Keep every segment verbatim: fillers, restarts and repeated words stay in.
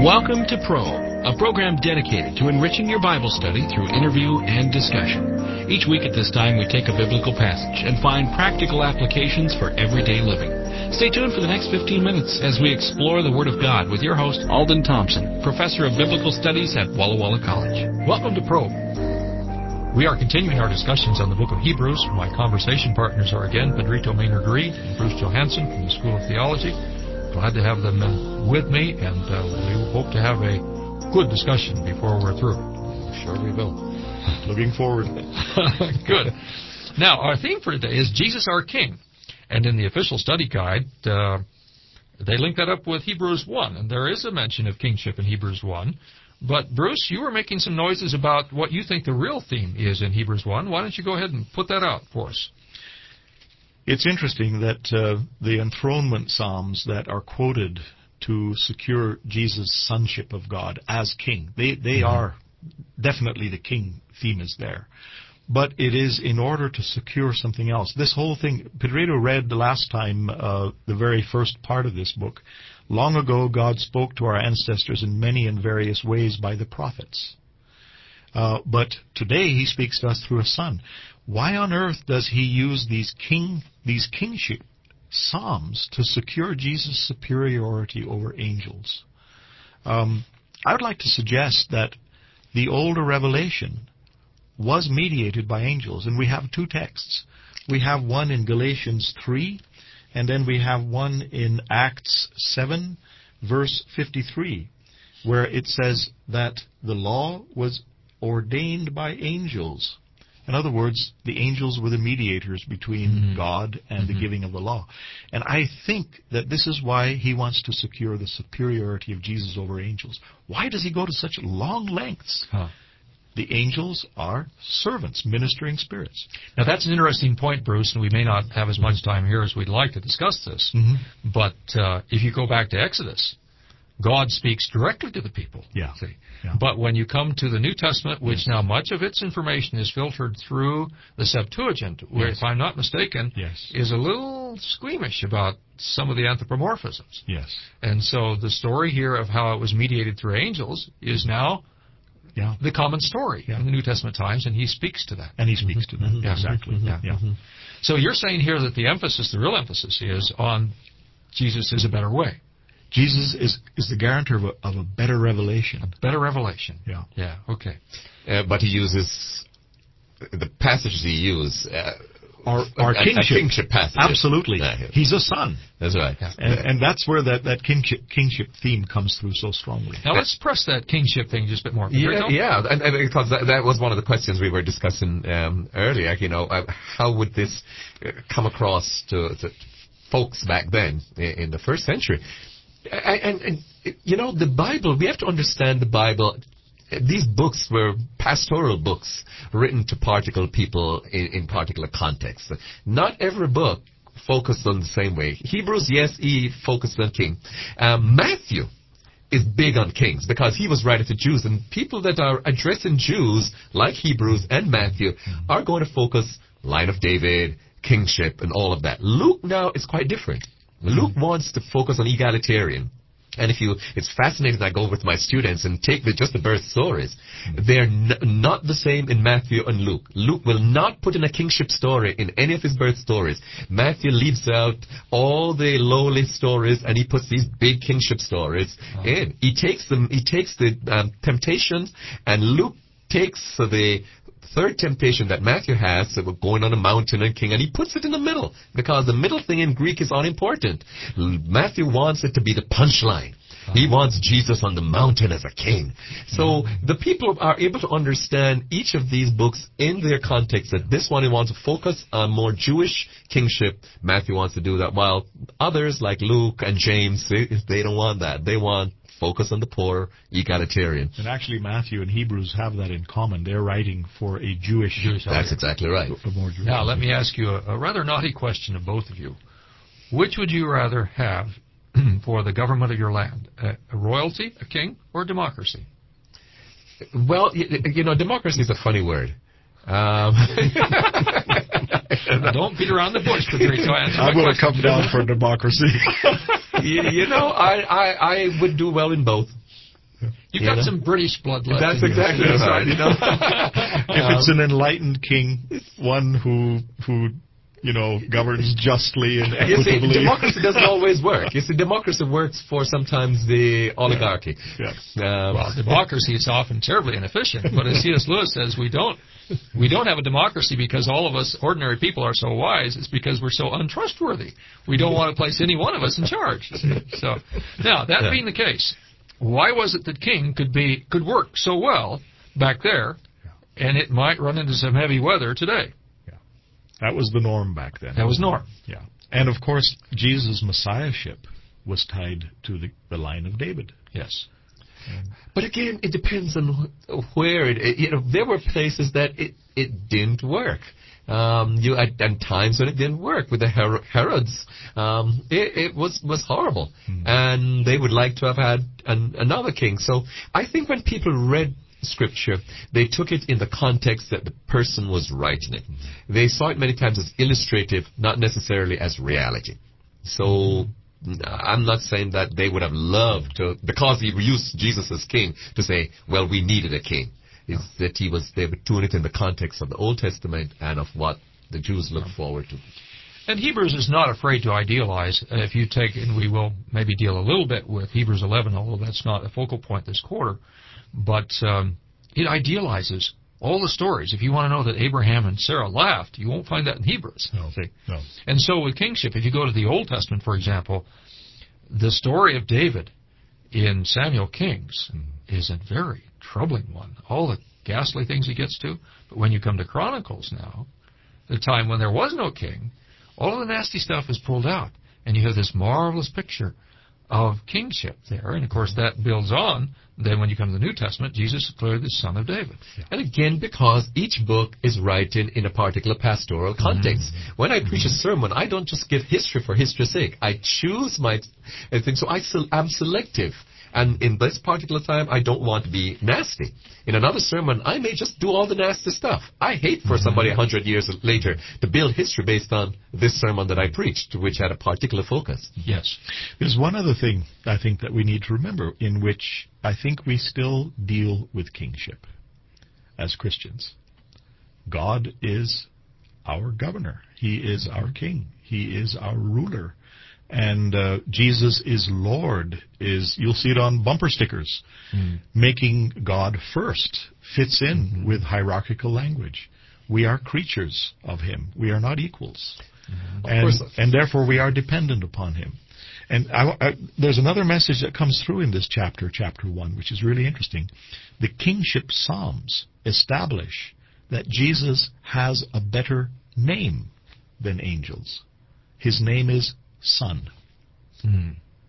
Welcome to Probe, a program dedicated to enriching your Bible study through interview and discussion. Each week at this time, we take a biblical passage and find practical applications for everyday living. Stay tuned for the next fifteen minutes as we explore the Word of God with your host, Alden Thompson, Professor of Biblical Studies at Walla Walla College. Welcome to Probe. We are continuing our discussions on the book of Hebrews. My conversation partners are again Pedrito Maynard Reed and Bruce Johansson from the School of Theology. Glad to have them uh, with me, and uh, we hope to have a good discussion before we're through. Sure we will. Looking forward. Good. Now, our theme for today is Jesus our King. And in the official study guide, uh, they link that up with Hebrews one, and there is a mention of kingship in Hebrews one. But, Bruce, you were making some noises about what you think the real theme is in Hebrews one. Why don't you go ahead and put that out for us? It's interesting that uh, the enthronement psalms that are quoted to secure Jesus' sonship of God as king, they, they mm-hmm. are definitely the king theme is there. But it is in order to secure something else. This whole thing, Pedrito read the last time uh, the very first part of this book. Long ago, God spoke to our ancestors in many and various ways by the prophets. Uh, but today, He speaks to us through a Son. Why on earth does He use these king, these kingship psalms to secure Jesus' superiority over angels? Um, I would like to suggest that the older revelation was mediated by angels, and we have two texts. We have one in Galatians three, and then we have one in Acts seven, verse fifty-three, where it says that the law was ordained by angels. In other words, the angels were the mediators between mm-hmm. God and mm-hmm. the giving of the law. And I think that this is why He wants to secure the superiority of Jesus over angels. Why does He go to such long lengths? Huh. The angels are servants, ministering spirits. Now, that's an interesting point, Bruce, and we may not have as much time here as we'd like to discuss this. Mm-hmm. But uh, if you go back to Exodus, God speaks directly to the people. Yeah. See? yeah. But when you come to the New Testament, which yes. now much of its information is filtered through the Septuagint, where, yes. if I'm not mistaken, yes. is a little squeamish about some of the anthropomorphisms. Yes. And so the story here of how it was mediated through angels is now yeah. the common story yeah. in the New Testament times, and He speaks to that. And He speaks mm-hmm. to that. Mm-hmm. Yeah. Exactly. Mm-hmm. Yeah. Yeah. Mm-hmm. So you're saying here that the emphasis, the real emphasis, is on Jesus is a better way. Jesus is, is the guarantor of a, of a better revelation. A better revelation. Yeah. Yeah, okay. Uh, but He uses, the passages He uses, uh, Our, our a, kingship. A kingship passage. Absolutely. Yeah. He's a son. That's right. Yeah. And, and that's where that, that kingship, kingship theme comes through so strongly. Now let's press that kingship thing just a bit more. Yeah, yeah, and, and because that, that was one of the questions we were discussing um, earlier. You know, uh, how would this uh, come across to, to folks back then in, in the first century? And, and, and, you know, the Bible, we have to understand the Bible. These books were pastoral books written to particular people in, in particular contexts. Not every book focused on the same way. Hebrews, yes, he focused on king. Um, Matthew is big on kings because he was writing to Jews. And people that are addressing Jews, like Hebrews and Matthew, are going to focus line of David, kingship, and all of that. Luke now is quite different. Luke wants to focus on egalitarian. And if you, it's fascinating, I go over to my students and take the, just the birth stories. They're n- not the same in Matthew and Luke. Luke will not put in a kingship story in any of his birth stories. Matthew leaves out all the lowly stories and he puts these big kingship stories oh. in. He takes them, he takes the um, temptations, and Luke takes uh, the third temptation that Matthew has, so we're going on a mountain and king, and he puts it in the middle, because the middle thing in Greek is unimportant. Matthew wants it to be the punchline. He wants Jesus on the mountain as a king. So the people are able to understand each of these books in their context, that this one he wants to focus on more Jewish kingship. Matthew wants to do that, while others like Luke and James, they, they don't want that. They want focus on the poor, egalitarian. And actually Matthew and Hebrews have that in common. They're writing for a Jewish... Jewish That's exactly right. A more Jewish now, let me ask you a, a rather naughty question of both of you. Which would you rather have for the government of your land? A, a royalty, a king, or a democracy? Well, you, you know, democracy is a funny word. Um, Don't beat around the bush, Pedrito. I'm going to come down for democracy. you, you know, I, I, I would do well in both. You've You got know? some British blood left. That's in you. exactly right. You know, If it's an enlightened king, one who who you know governs justly and you see, equitably. democracy doesn't always work. You see, democracy works for sometimes the oligarchy. Yeah. Um, Well, democracy is often terribly inefficient, but as C S Lewis says, we don't we don't have a democracy because all of us ordinary people are so wise. It's because we're so untrustworthy. We don't want to place any one of us in charge. So, now that Yeah. being the case, why was it that King could be could work so well back there, and it might run into some heavy weather today? That was the norm back then. That was norm. Yeah. And of course, Jesus' messiahship was tied to the, the line of David. Yes. But again, it depends on wh- where it, it. You know, there were places that it it didn't work. Um, you at and times when it didn't work with the Her- Herods, um, it, it was was horrible, Hmm. and they would like to have had an, another king. So I think when people read Scripture, they took it in the context that the person was writing it. They saw it many times as illustrative, not necessarily as reality. So I'm not saying that they would have loved to, because he used Jesus as king, to say, well, we needed a king. It's that he was, they were doing it in the context of the Old Testament and of what the Jews looked forward to. And Hebrews is not afraid to idealize. Uh, If you take, and we will maybe deal a little bit with Hebrews eleven, although that's not a focal point this quarter, but um, it idealizes all the stories. If you want to know that Abraham and Sarah laughed, you won't find that in Hebrews. No, See? no. And so with kingship, if you go to the Old Testament, for example, the story of David in Samuel Kings is a very troubling one. All the ghastly things he gets to. But when you come to Chronicles now, the time when there was no king, all of the nasty stuff is pulled out. And you have this marvelous picture of kingship there. And, of course, that builds on. Then when you come to the New Testament, Jesus is clearly the son of David. And again, because each book is written in a particular pastoral context. Mm-hmm. When I preach a sermon, I don't just give history for history's sake. I choose my uh, thing. So I se- I'm selective. And in this particular time, I don't want to be nasty. In another sermon, I may just do all the nasty stuff. I hate for somebody a hundred years later to build history based on this sermon that I preached, which had a particular focus. Yes. There's one other thing I think that we need to remember, in which I think we still deal with kingship as Christians. God is our governor. He is our king. He is our ruler. And uh, Jesus is Lord. Is you'll see it on bumper stickers. Mm. Making God first fits in mm-hmm. with hierarchical language. We are creatures of Him. We are not equals. Mm-hmm. And, and therefore we are dependent upon Him. And I, I, there's another message that comes through in this chapter, chapter one, which is really interesting. The kingship psalms establish that Jesus has a better name than angels. His name is Son. Hmm.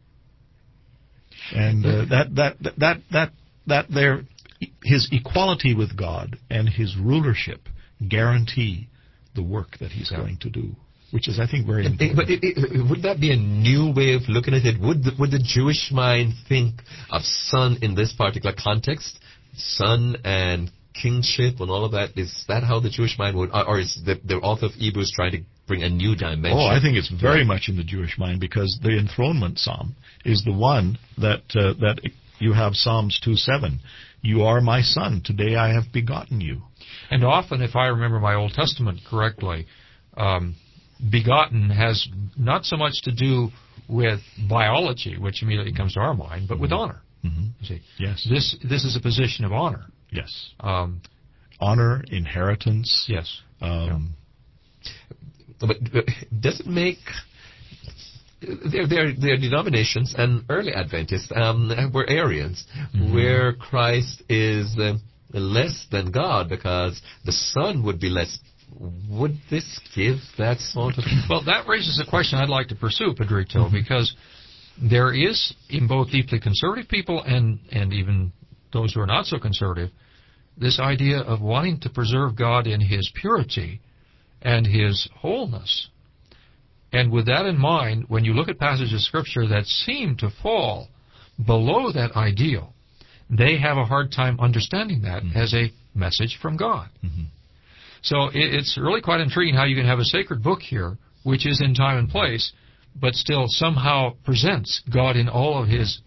And uh, that that that that that there, his equality with God and his rulership guarantee the work that he's yeah. going to do, which is, I think, very important. But it, it, would that be a new way of looking at it? Would the, would the Jewish mind think of Son in this particular context, Son and kingship and all of that? Is that how the Jewish mind would, or is the, the author of Hebrews trying to bring a new dimension? Oh, I think it's very yeah. much in the Jewish mind, because the enthronement psalm is the one that uh, that you have Psalms two seven. You are my son, today I have begotten you. And often, if I remember my Old Testament correctly, um, begotten has not so much to do with biology, which immediately comes to our mind, but mm-hmm. with honor. Mm-hmm. You see, yes. This this is a position of honor. Yes. Um, honor, inheritance. Yes. Um, yeah. But does it make there there there are denominations, and early Adventists um, were Arians, mm-hmm. where Christ is uh, less than God because the Son would be less. Would this give that sort of? Well, that raises a question I'd like to pursue, Pedrito, mm-hmm. because there is in both deeply conservative people and and even those who are not so conservative, this idea of wanting to preserve God in His purity and His wholeness. And with that in mind, when you look at passages of Scripture that seem to fall below that ideal, they have a hard time understanding that mm-hmm. as a message from God. Mm-hmm. So it, it's really quite intriguing how you can have a sacred book here, which is in time and place, but still somehow presents God in all of His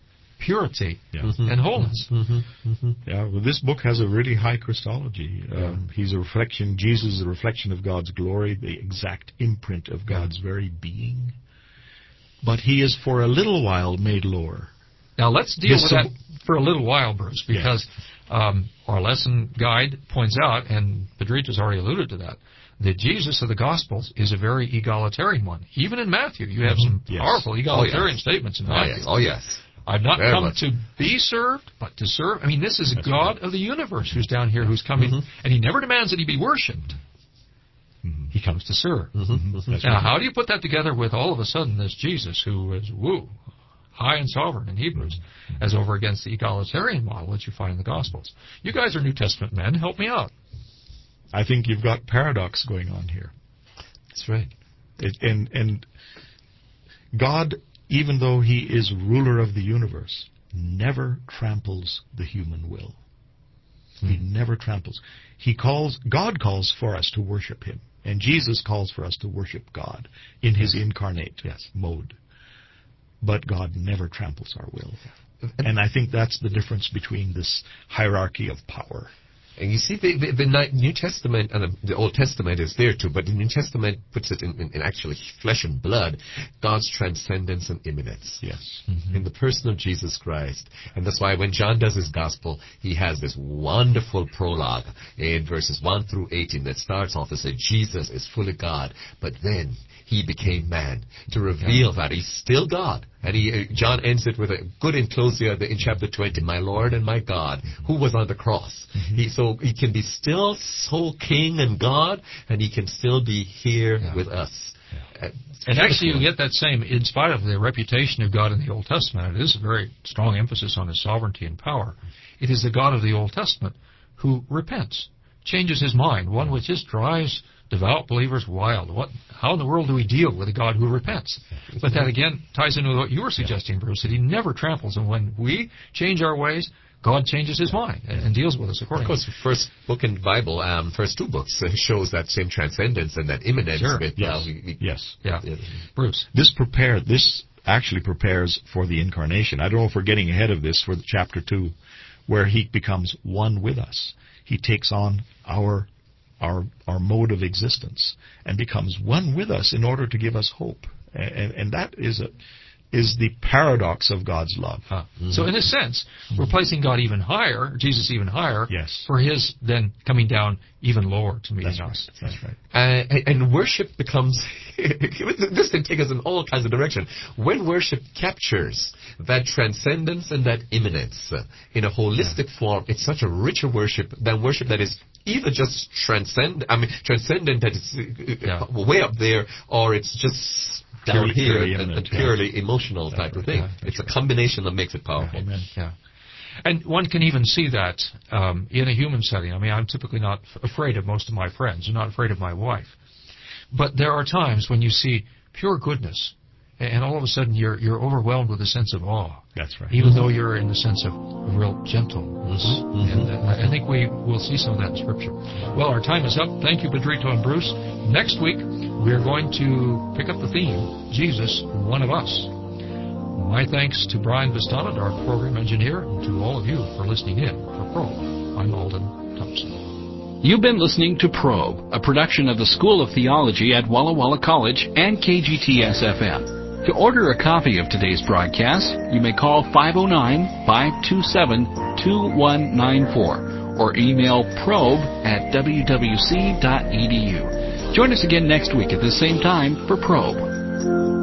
purity Yeah. Mm-hmm. and wholeness. Mm-hmm. Mm-hmm. Yeah, well, this book has a really high Christology. Um, he's a reflection, Jesus is a reflection of God's glory, the exact imprint of God's very being. But he is for a little while made lower. Now let's deal His with sub- that for a little while, Bruce, because um, our lesson guide points out, and Pedrito's already alluded to that, that Jesus of the Gospels is a very egalitarian one. Even in Matthew, you have some Yes. powerful egalitarian Oh, yes. statements in Oh, Matthew. yes. Oh, yes. I've not Very come much. to be served, but to serve. I mean, this is a That's God right. of the universe who's down here, who's coming, Mhm. and he never demands that he be worshipped. Mhm. He comes to serve. Mm-hmm. That's Now, right. how do you put that together with all of a sudden this Jesus who is, woo, high and sovereign in Hebrews, as over against the egalitarian model that you find in the Gospels? You guys are New Testament men. Help me out. I think you've got paradox going on here. That's right. It, and, and God, even though he is ruler of the universe, never tramples the human will. He never tramples. He calls, God calls for us to worship him. And Jesus calls for us to worship God in his incarnate Yes. mode. But God never tramples our will. And I think that's the difference between this hierarchy of power. And you see, the, the, the Ni- New Testament and the, the Old Testament is there too, but the New Testament puts it in, in, in actually flesh and blood, God's transcendence and immanence. Yes. In the person of Jesus Christ. And that's why when John does his gospel, he has this wonderful prologue in verses one through eighteen that starts off and says, Jesus is fully God, but then he became man to reveal that he's still God. And he, uh, John ends it with a good enclosure in chapter twenty, my Lord and my God, who was on the cross. Mm-hmm. He, so he can be still so king and God, and he can still be here Yeah. with us. Uh, And actually, you get that same, in spite of the reputation of God in the Old Testament, it is a very strong emphasis on his sovereignty and power. It is the God of the Old Testament who repents, changes his mind, one which just drives devout believers wild. What? How in the world do we deal with a God who repents? But that again ties into what you were suggesting, Bruce, that he never tramples, and when we change our ways, God changes his mind and, and deals with us Of accordingly. course, the first book in the Bible, um, first two books, uh, shows that same transcendence and that immanence. Sure. With, Yes. uh, we- we- Yes. Yeah. yeah. Bruce. This prepare this actually prepares for the incarnation. I don't know if we're getting ahead of this for chapter two, where he becomes one with us. He takes on our our our mode of existence and becomes one with us in order to give us hope. And, and that is a is the paradox of God's love. Huh. So in a sense, we're placing God even higher, Jesus even higher, Yes. for his then coming down even lower to meeting That's right. us. That's right. Uh, and, and worship becomes, this can take us in all kinds of direction. When worship captures that transcendence and that immanence uh, in a holistic form, it's such a richer worship than worship that is either just transcend, I mean, transcendent that it's uh, Yeah. way up there, or it's just down Purely- here purely and, and immanent, purely emotional type of thing. Yeah, that's It's a combination that makes it powerful. Amen. Yeah. And one can even see that um, in a human setting. I mean, I'm typically not f- afraid of most of my friends. I'm not afraid of my wife. But there are times when you see pure goodness, and all of a sudden you're you're overwhelmed with a sense of awe, That's right. even though you're in the sense of real gentleness. Mhm. And uh, I I think we will see some of that in Scripture. Well, our time is up. Thank you, Pedrito and Bruce. Next week, we are going to pick up the theme, Jesus, one of us. My thanks to Brian Vistana, our program engineer, and to all of you for listening in. For Probe, I'm Alden Thompson. You've been listening to Probe, a production of the School of Theology at Walla Walla College and K G T S F M. To order a copy of today's broadcast, you may call five oh nine, five two seven, two one nine four or email probe at w w c dot e d u. Join us again next week at the same time for Probe.